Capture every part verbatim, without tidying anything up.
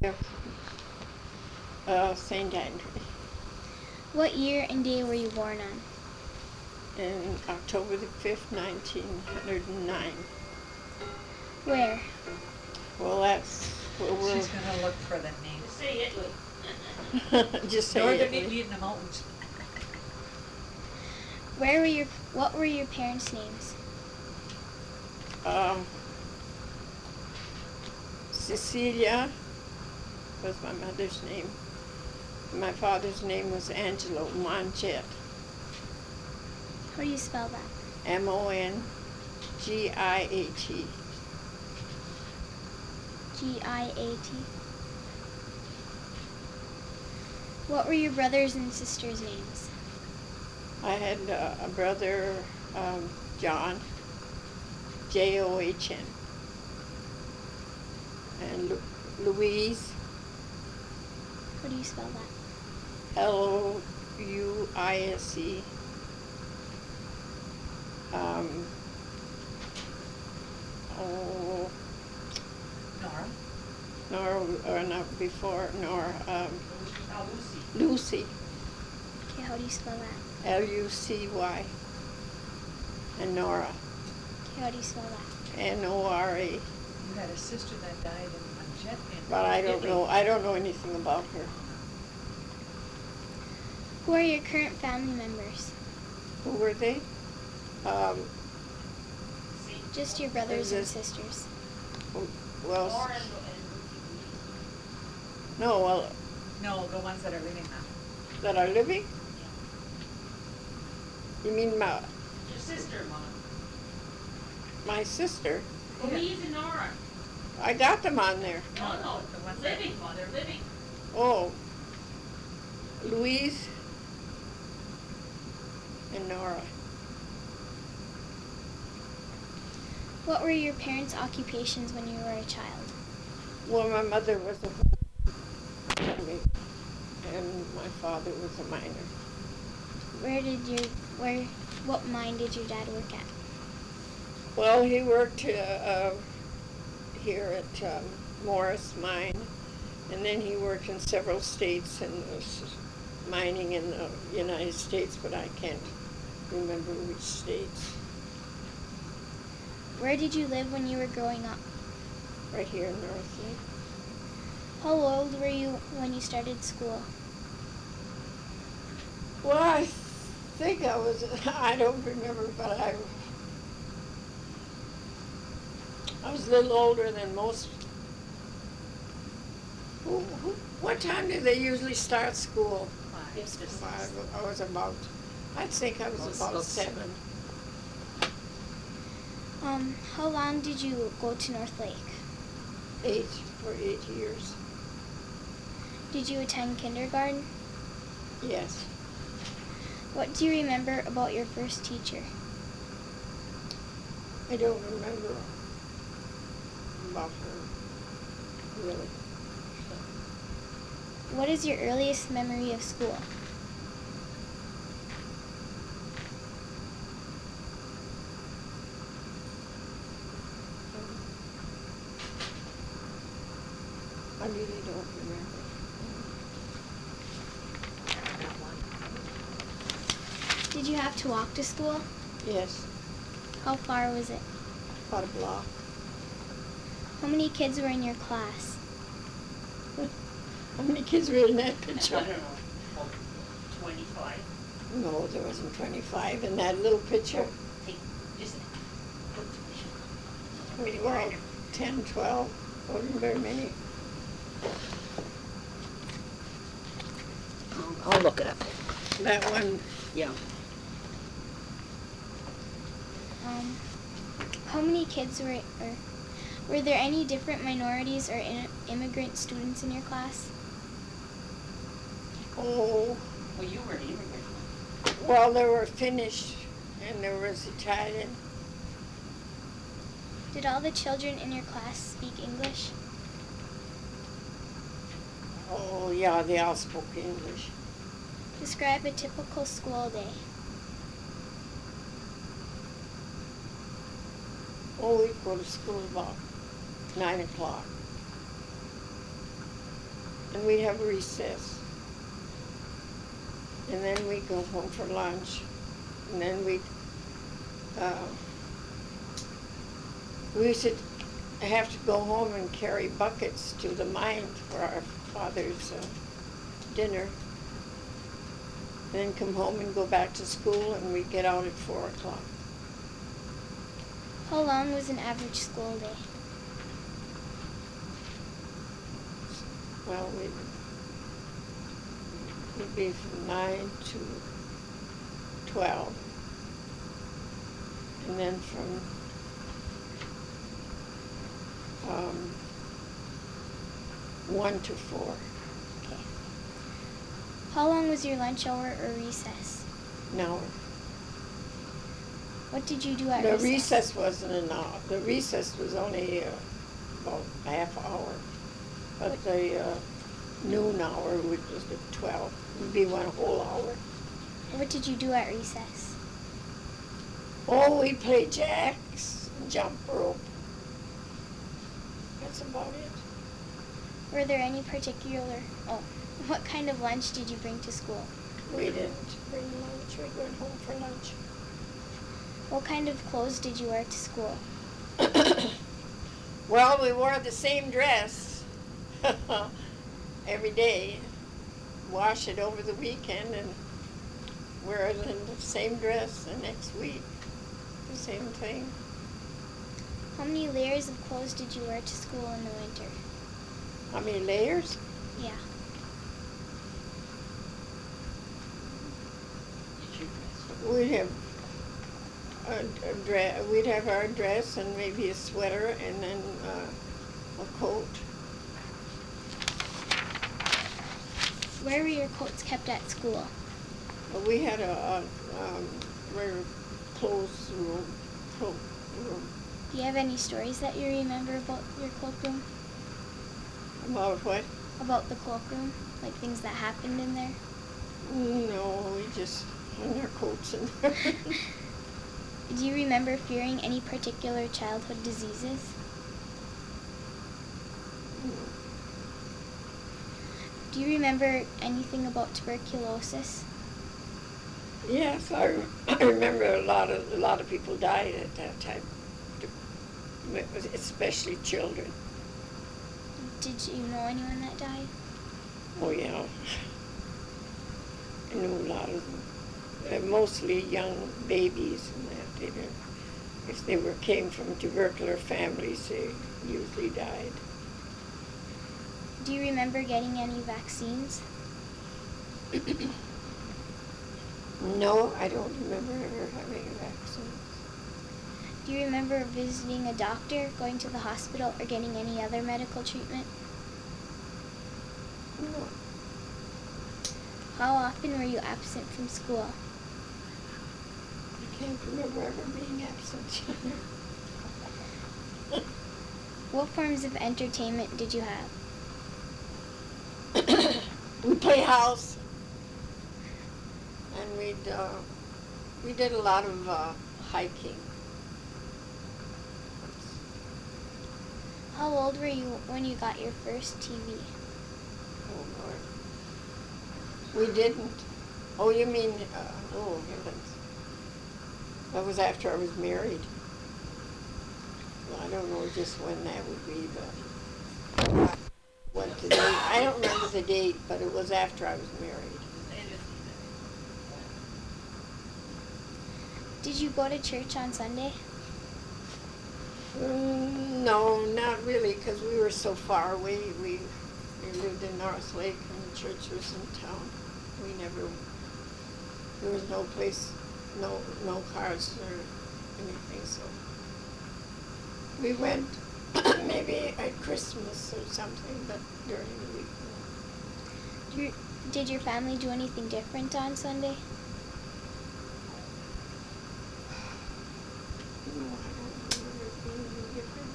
uh, Saint Andrew What year and day were you born on? in October the fifth, nineteen hundred nine. Where? Well, that's where we're. She's gonna look for the name. Just say Italy. Just say Northern Italy. Italy in the mountains. Where were your what were your parents' names? Um, Cecilia was my mother's name. My father's name was Angelo Monget. How do you spell that? M O N G I A T. G I A T. What were your brothers and sisters' names? I had uh, a brother, um, John, J O H N, and Lu- Louise, How do you spell that? L O U I S E. Um, oh, Nora. Nora, or not before, Nora, um, Oh, Lucy. Lucy, Okay, how do you spell that? L U C Y, and Nora, Okay, how do you spell that? N O R A. You had a sister that died in a jet in But I don't Italy. know, I don't know anything about her. Who are your current family members? Who were they? Um, See, Just your brothers and Is this- sisters. well, Nora s- and, and Lucy. no, well, No, the ones that are living now. that are living? You mean my, Your sister, Mom. my sister? Louise and Nora. I got them on there. No, no, the ones that- living, Mother, living. Oh, Louise and Nora. What were your parents' occupations when you were a child? Well, my mother was a and my father was a miner. Where did your where what mine did your dad work at? Well, he worked uh, uh, here at um, Morris Mine, and then he worked in several states and was mining in the United States, but I can't remember which states. Where did you live when you were growing up? Right here in North Lake. How old were you when you started school? Well, I think I was, I don't remember, but I, I was a little older than most. Who, who, what time do they usually start school? Five. Yes, yes. Five, I was about, I think I was About about six. seven. Um, how long did you go to North Lake? Eight, for eight years. Did you attend kindergarten? Yes. What do you remember about your first teacher? I don't remember about her, really. What is your earliest memory of school? I really don't remember. That one. Did you have to walk to school? Yes, How far was it? about a block. How many kids were in your class? How many kids were in that I picture? don't know, about twenty-five. No, there wasn't twenty-five in that little picture. Take, just put Maybe about ten, twelve, wasn't very many. I'll, I'll look it up. That one, Yeah. Um, how many kids were, or were there any different minorities or in, immigrant students in your class? oh, Well, you were an immigrant. well, there were Finnish and there was Italian. Did all the children in your class speak English? Oh, yeah, they all spoke English. Describe a typical school day. Oh, we'd go to school about nine o'clock. and we'd have recess. And then we'd go home for lunch, and then we'd, uh, we used to have to go home and carry buckets to the mine for our father's uh, dinner. Then come home and go back to school, and we'd get out at four o'clock. How long was an average school day? Well, we'd, we'd be from nine to twelve, and then from um, one to four. Okay. How long was your lunch hour or recess? An hour. What did you do at The recess? recess wasn't an hour. The recess was only uh, about a half hour. But the uh, noon hour, which was at twelve, would be one whole hour. What did you do at recess? Oh, we played jacks and jump rope. That's about it. Were there any particular, oh, what kind of lunch did you bring to school? We didn't bring lunch. We went home for lunch. What kind of clothes did you wear to school? Well, we wore the same dress every day. Wash it over the weekend and wear it in the same dress the next week. The same thing. How many layers of clothes did you wear to school in the winter? How many layers? Yeah. Did you dress? We'd have a, a dress. We'd have our dress and maybe a sweater and then uh, a coat. Where were your coats kept at school? Well, we had a, a um, very closed room. Cloak room. Do you have any stories that you remember about your cloakroom? About what? About the cloakroom? Like things that happened in there? No, we just hung our coats in there. Do you remember fearing any particular childhood diseases? Do you remember anything about tuberculosis? Yes, I, I remember a lot of a lot of people died at that time, especially children. Did you know anyone that died? Oh yeah, I knew a lot of them. Uh, mostly young babies and that. They didn't, if they were came from tubercular families, they usually died. Do you remember getting any vaccines? No, I don't remember ever having a vaccine. Do you remember visiting a doctor, going to the hospital, or getting any other medical treatment? No. How often were you absent from school? I can't remember ever being absent. What forms of entertainment did you have? We play house, and we'd uh, we did a lot of uh, hiking. How old were you when you got your first T V? Oh Lord, we didn't. Oh, you mean? Uh, oh heavens, that was after I was married. Well, I don't know just when that would be, but what the date? I don't remember the date, but it was after I was married. Did you go to church on Sunday? Mm, no, not really, because we were so far away. We, we lived in North Lake, and the church was in town. We never, there was no place, no no cars or anything, so we went maybe at Christmas or something, but during the week. No. Your, did your family do anything different on Sunday? No, I don't remember it being any different.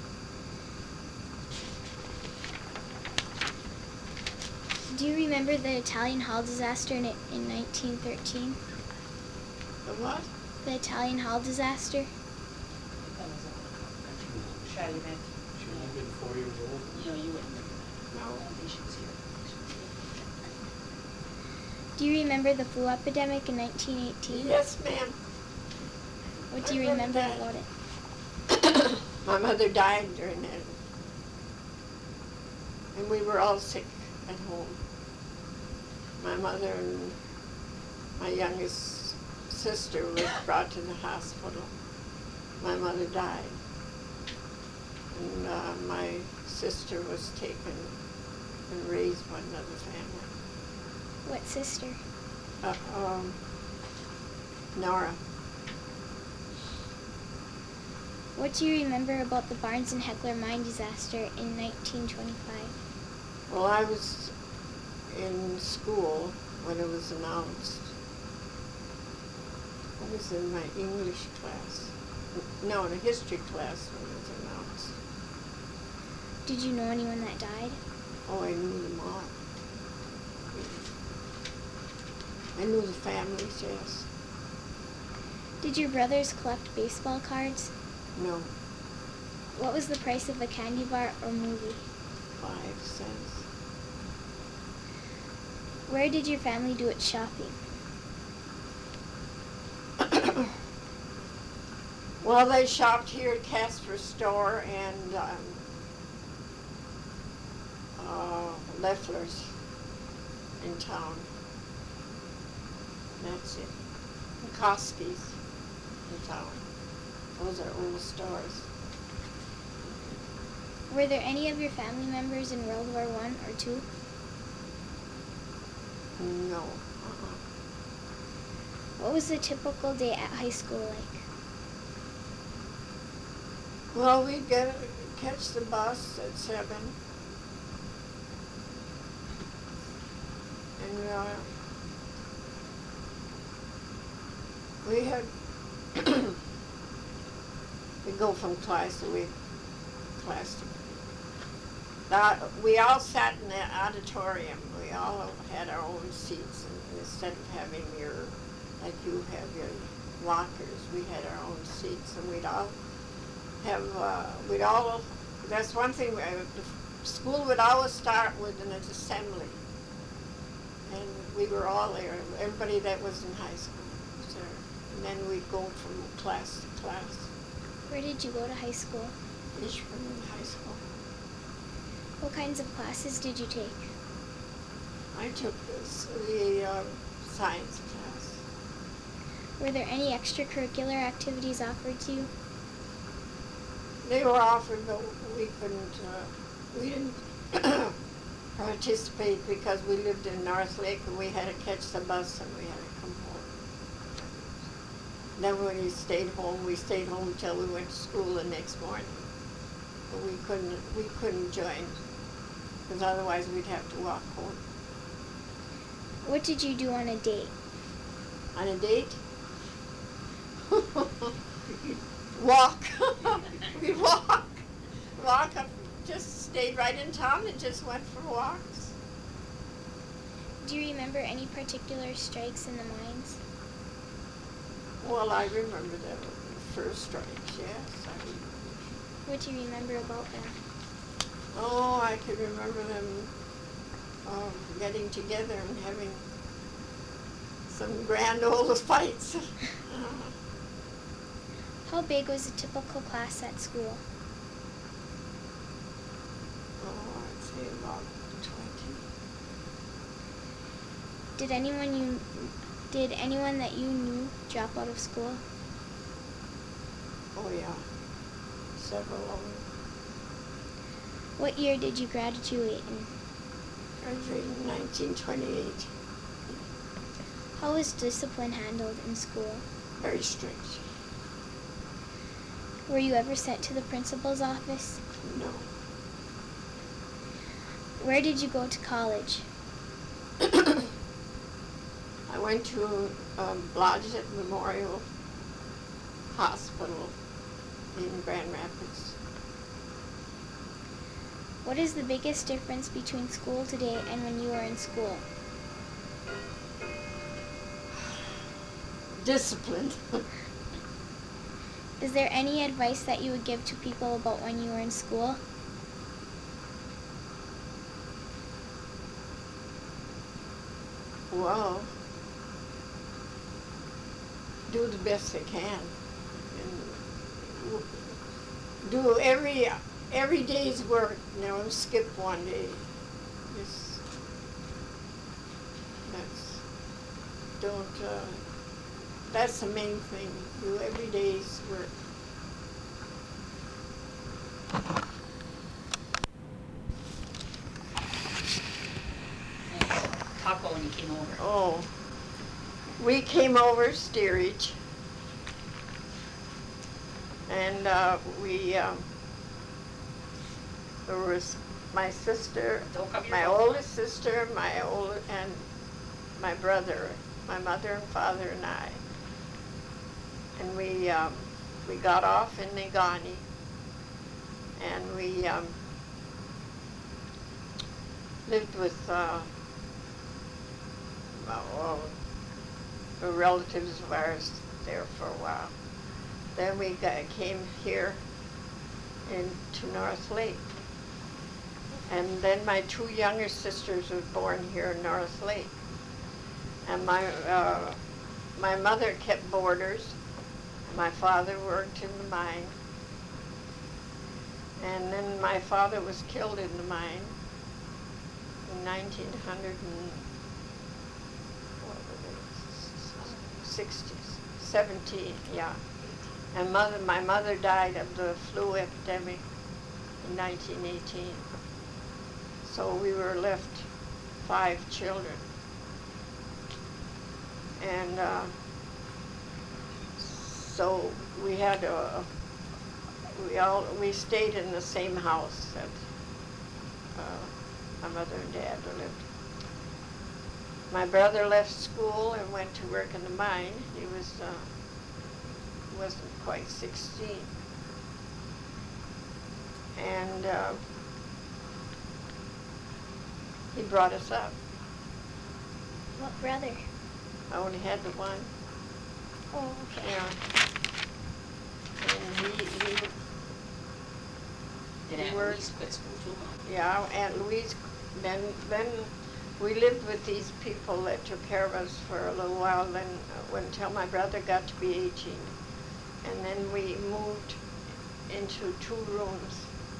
Do you remember the Italian Hall disaster in, in nineteen thirteen? The what? The Italian Hall disaster? That was a Chalumet. She would have been four years old. You know, you wouldn't remember that. No. I don't think she was here. Do you remember the flu epidemic in nineteen eighteen? Yes, ma'am. What do you I remember remember that. about it? My mother died during that. And we were all sick at home. My mother and my youngest sister was brought to the hospital. My mother died. And uh, my sister was taken and raised by another family. What sister? Uh, um, Nora. What do you remember about the Barnes and Heckler mine disaster in nineteen twenty-five? Well, I was in school when it was announced. I was in my English class. No, in a history class when it was announced. Did you know anyone that died? Oh, I knew them all. I knew the families, yes. Did your brothers collect baseball cards? No, What was the price of a candy bar or movie? five cents. Where did your family do its shopping? Well, they shopped here at Casper Store and um, uh, Leffler's in town. That's it. And Koski's in town. Those are old stores. Were there any of your family members in World War One or Two? No. Uh-uh. What was a typical day at high school like? Well, we'd get catch the bus at seven, and uh, we had we go from class to week, class to. Uh, we all sat in the auditorium. We all had our own seats, and instead of having your, like you have your lockers, we had our own seats, and we'd all have, uh, we'd all, that's one thing, uh, the school would always start with an assembly. And we were all there, everybody that was in high school was there. And then we'd go from class to class, Where did you go to high school? Ishburn High School. What kinds of classes did you take? I took this, the uh, science class. Were there any extracurricular activities offered to you? They were offered, but we couldn't, uh, we didn't participate because we lived in North Lake and we had to catch the bus and we had to come home. Then when we stayed home, we stayed home until we went to school the next morning. But we couldn't, we couldn't join because otherwise we'd have to walk home. What did you do on a date? On a date? Walk. We walk. Walk up, just stayed right in town and just went for walks. Do you remember any particular strikes in the mines? Well, I remember the first strikes, yes. I remember. What do you remember about them? Oh, I can remember them um, getting together and having some grand old fights. How big was a typical class at school? Oh, I'd say about twenty. Did anyone you did anyone that you knew drop out of school? Oh, yeah. Several of them. What year did you graduate in? Graduated in nineteen twenty-eight. How was discipline handled in school? Very strict. Were you ever sent to the principal's office? No. Where did you go to college? I went to um, Blodgett Memorial Hospital in Grand Rapids. What is the biggest difference between school today and when you were in school? Discipline. Is there any advice that you would give to people about when you were in school? Well, do the best they can. And w- do every every day's work. You know, skip one day. Just that's don't. Uh, that's the main thing. Do every day's work. Talk about when you came over. Oh, we came over steerage, and uh, we um, there was my sister, Don't cover your my mouth. oldest sister, my old and my brother, my mother and father and I, and we um, we got off in Negaunee, and we um, lived with. Uh, Well, the relatives of ours there for a while. Then we got, came here into North Lake. And then my two younger sisters were born here in North Lake. And my, uh, my mother kept boarders. My father worked in the mine. And then my father was killed in the mine in nineteen hundred and sixties, seventeen, yeah. And mother, my mother died of the flu epidemic in nineteen eighteen. So we were left five children. And uh, so we had a, we all, we stayed in the same house that uh, my mother and dad lived. My brother left school and went to work in the mine. He was uh, wasn't quite sixteen, and uh, he brought us up. What brother? I only had the one. Oh, okay. Yeah. And he, he Did he Aunt worked- Louise quit school too? yeah, Aunt Louise. Then then. We lived with these people that took care of us for a little while, then uh, until my brother got to be eighteen. And then we moved into two rooms.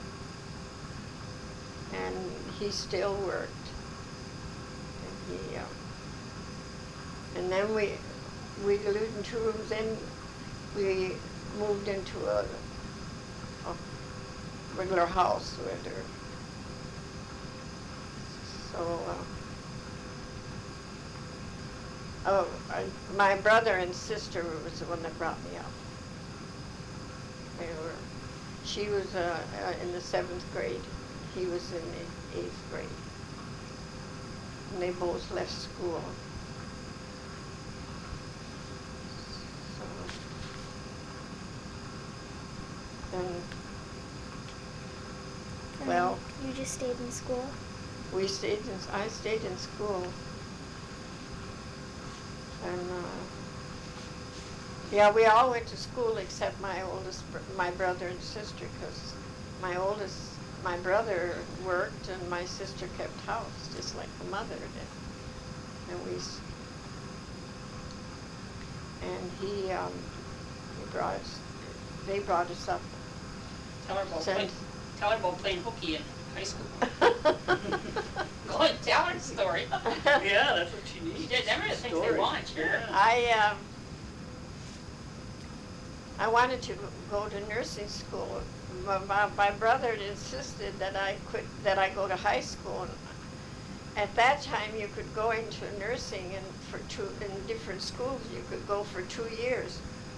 And he still worked. And he, uh, and then we, we lived in two rooms, then we moved into a, a regular house with her. So, uh, Oh, I, my brother and sister was the one that brought me up. They were, she was uh, uh, in the seventh grade. He was in the eighth grade. And they both left school. So, and, And well, you just stayed in school? we stayed in, I stayed in school. And, uh, yeah, we all went to school except my oldest, br- my brother and sister, because my oldest, my brother worked and my sister kept house, just like the mother did. And we, s- and he, um, he brought us, they brought us up. Tell her about Send- playing, tell her about playing hooky in high school. Go and tell her the story. Yeah, that's what she needs. She did, them are the things they Stories. want, sure. Yeah. I, um, I wanted to go to nursing school. My, my, my brother insisted that I quit, that I go to high school. And at that time, you could go into nursing and for two, in different schools, you could go for two years.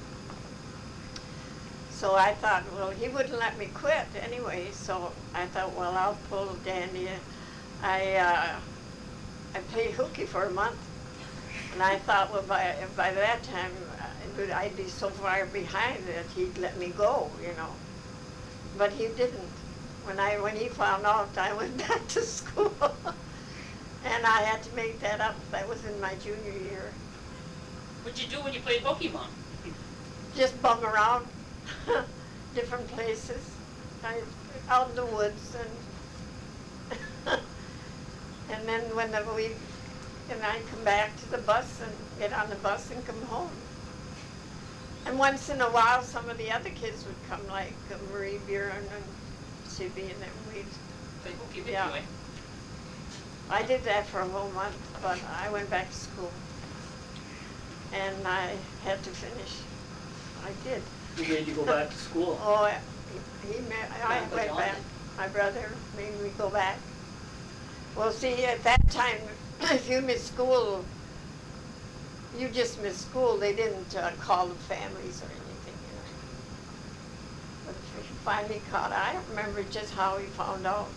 So I thought, well, he wouldn't let me quit anyway, so I thought, well, I'll pull a dandy. I, uh, I played hooky for a month, and I thought, well, by, by that time, uh, I'd be so far behind that he'd let me go, you know. But he didn't. When I, when he found out, I went back to school, and I had to make that up. That was in my junior year. What'd you do when you played Pokemon? Just bum around different places, I, out in the woods, and and then when the, we and I'd come back to the bus and get on the bus and come home. And once in a while, some of the other kids would come, like uh, Marie Buren and Sibby, and then we'd. Play hooky with Yeah. you, eh? I did that for a whole month, but I went back to school. And I had to finish. I did. Who made you go back to school? Oh, he, he ma- I Uncle went John back. did. My brother made me go back. Well, see, at that time, if you missed school, you just missed school. They didn't uh, call the families or anything, you know. But if he finally caught, I don't remember just how he found out.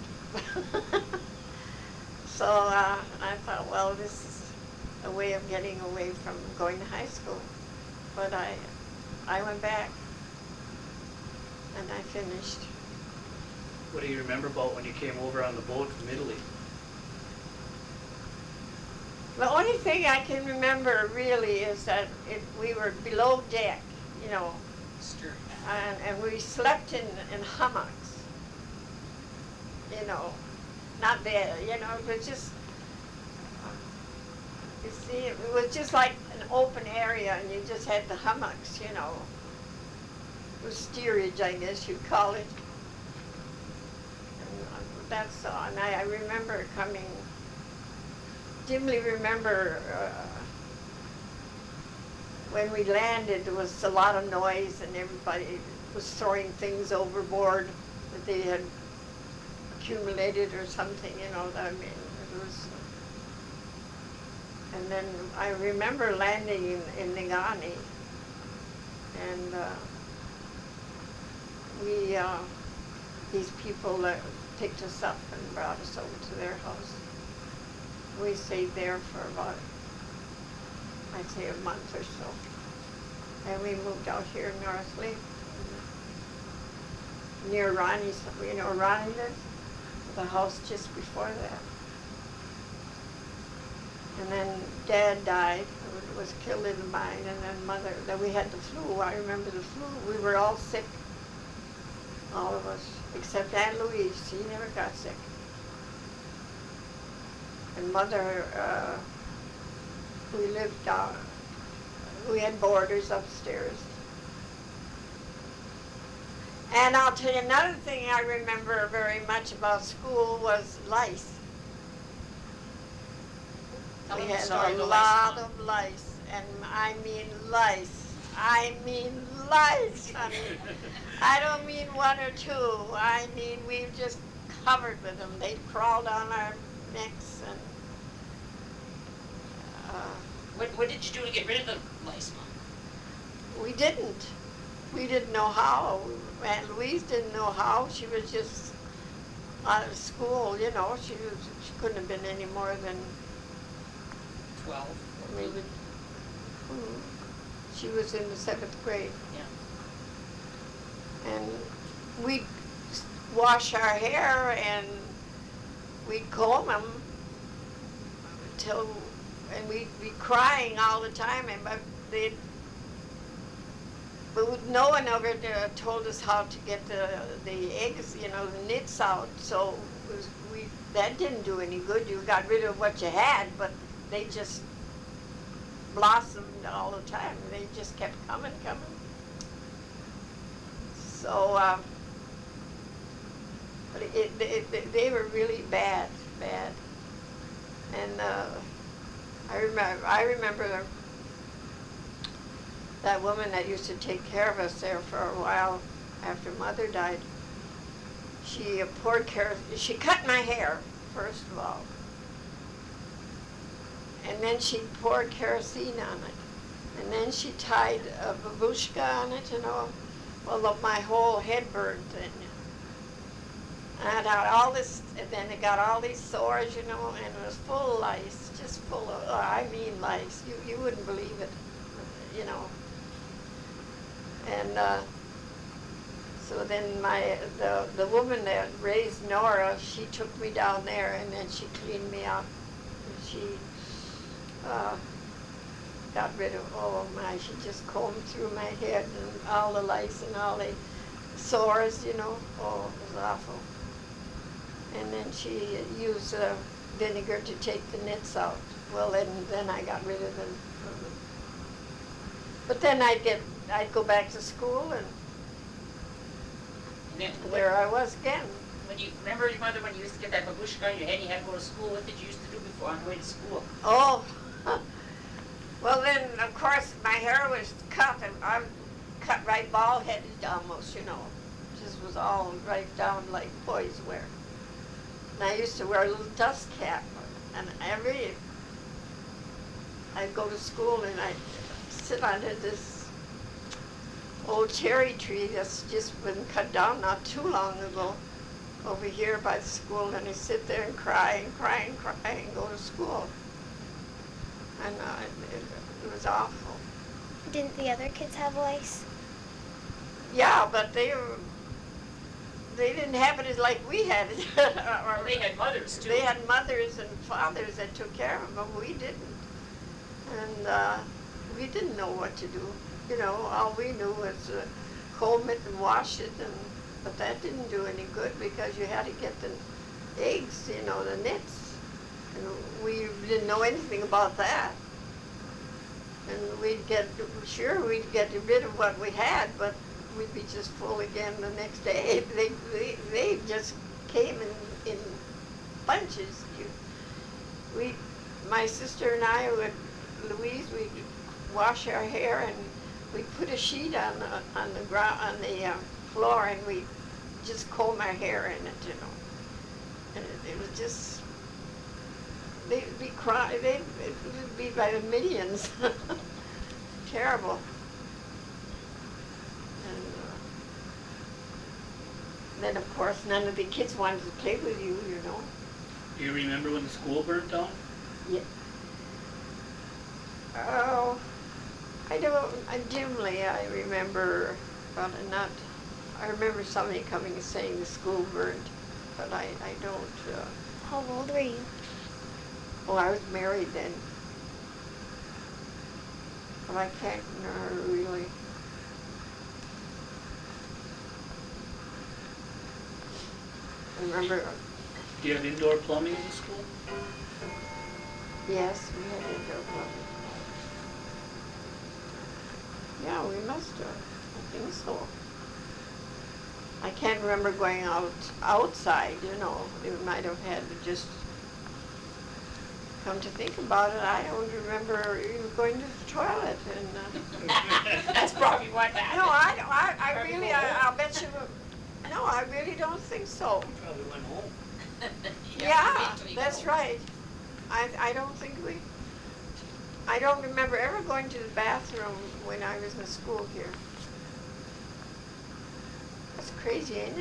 So uh, I thought, well, this is a way of getting away from going to high school. But I, I went back, and I finished. What do you remember about when you came over on the boat from Italy? The only thing I can remember really is that it, we were below deck, you know, Stir. and, and we slept in, in hummocks, you know, not there, you know, it was just, you see, it was just like an open area, and you just had the hummocks, you know. It was steerage, I guess you'd call it. And uh, that's all, and I, I remember coming, dimly remember uh, when we landed, there was a lot of noise, and everybody was throwing things overboard that they had accumulated or something, you know. I mean, it was. And then I remember landing in, in Negaunee, and uh, we, uh, these people uh, picked us up and brought us over to their house. We stayed there for about, I'd say, a month or so. And we moved out here in North Lee, near Ronnie's, you know where Ronnie lives? The house just before that. And then Dad died, was killed in the mine, and then Mother, then we had the flu. I remember the flu. We were all sick, all of us, except Aunt Louise. She never got sick. And Mother, uh, we lived down, we had boarders upstairs. And I'll tell you another thing I remember very much about school was lice. Tell We them the had story a of the lice, lot Mom. of lice, and I mean lice. I mean lice, honey. I don't mean one or two. I mean we were just covered with them. They crawled on our necks, and uh, What, what did you do to get rid of the lice, Mom? we didn't. We didn't know how. Aunt Louise didn't know how. She was just out of school, you know. She was. She couldn't have been any more than Twelve. maybe. hmm, She was in the seventh grade. Yeah. And we'd wash our hair and we'd comb them till, and we'd be crying all the time, and but they'd, but no one ever uh, told us how to get the the eggs, you know, the nits out. So it was, we that didn't do any good. You got rid of what you had, but they just blossomed all the time. They just kept coming, coming. So, uh, but it, it, it, they were really bad, bad. And uh, I remember, I remember that woman that used to take care of us there for a while after Mother died. She uh, poured kerosene. She cut my hair first of all, and then she poured kerosene on it, and then she tied a babushka on it, you know. Well, look, my whole head burned, and I got all this, and then it got all these sores, you know, and it was full of lice, just full of, oh, I mean lice. You you wouldn't believe it, you know. And uh, so then my the the woman that raised Nora, she took me down there, and then she cleaned me up. And she uh, got rid of, oh my, she just combed through my head and all the lice and all the sores, you know. Oh, it was awful. And then she used uh, vinegar to take the nits out. Well, then, then I got rid of them. But then I'd get, I'd go back to school and And then, there I was again. when you, remember your mother when you used to get that babushka on your head and you had to go to school? What did you used to do before on the way to school? Oh, well then, of course, my hair was cut, and I'm cut right bald-headed almost, you know. Just was all right down like boys wear. And I used to wear a little dust cap, and every, I'd go to school and I'd sit under this old cherry tree that's just been cut down not too long ago over here by the school, and I sit there and cry and cry and cry and go to school. And uh, it, it was awful. Didn't the other kids have lice? Yeah, but they were, they didn't have it as like we had it. Well, they had mothers too. They had mothers and fathers that took care of them, but we didn't. And uh, we didn't know what to do. You know, all we knew was uh, comb it and wash it, and but that didn't do any good because you had to get the eggs, you know, the nits. And we didn't know anything about that. And we'd get, sure, we'd get rid of what we had, but we'd be just full again the next day. They, they, they just came in, in bunches. You, we, my sister and I would, Louise, we'd wash our hair and we'd put a sheet on the, on the ground, on the uh, floor, and we'd just comb our hair in it, you know. And it, it was just, they'd be crying, they'd, it would be by the millions. Terrible. And uh, then, of course, none of the kids wanted to play with you, you know. Do you remember when the school burnt down? Yeah. Oh, I don't, I dimly, I remember, but not, I remember somebody coming and saying the school burned, but I, I don't, uh, How old were you? oh, I was married then. But I can't uh, really. I remember, Do you have indoor plumbing in the school? yes, we had indoor plumbing. Yeah, we must have. I think so. I can't remember going out outside, you know. We might have had to just come to think about it. I don't remember even going to the toilet. And uh, That's probably what happened. no, I, I, I Probably really, go I, home. I'll bet you. No, I really don't think so. You probably went home. You have to Yeah, wait till you that's go. right. I, I don't think we, I don't remember ever going to the bathroom when I was in school here. That's crazy, ain't it?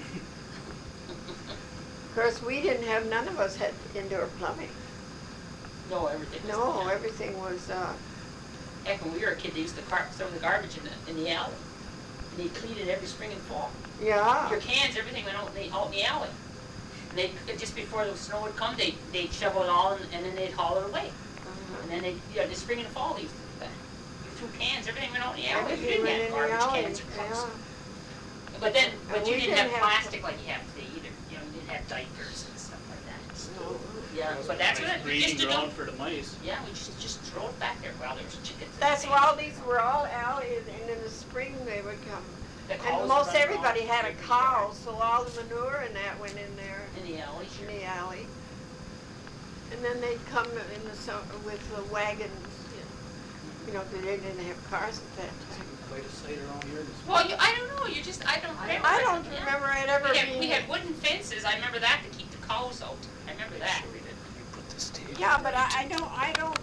Of course, we didn't have, none of us had indoor plumbing. No, everything was. No, yeah. everything was, uh, Heck, when we were a kid, they used to car- throw the garbage in the, in the alley. And they'd clean it every spring and fall. yeah. Your cans, everything went out in the, out in the alley. And they, just before the snow would come, they, they'd shovel it all and, and then they'd haul it away. Uh-huh. And then they, yeah, the spring and fall, they used to do that. You threw cans, everything went out in the alley. You Everything didn't went have in the garbage alley, cans or cups. yeah. But then, And but you we didn't didn't have have- plastic like you have today either. You know, you didn't have diapers and stuff like that. No. Yeah, but that's what Nice it, we used breeding to do. ground for the mice. Yeah, we just, just throw it back there while there was chickens. and That's things. why all these were all alleys, and in the spring they would come. The cows And would most run around everybody had a every cow, yard. so all the manure and that went in there. In the alley, In sure. the alley. And then they'd come in the summer with the wagons, you know, 'cause they didn't have cars at that time. Quite a sight around here in the school. Well, you, I don't know, you just, I don't remember. I it. don't Yeah. remember it ever We had, being. we had wooden fences, I remember that to keep the cows out. I remember that. Sure we did. We put this table Yeah, there but I, too. I don't, I don't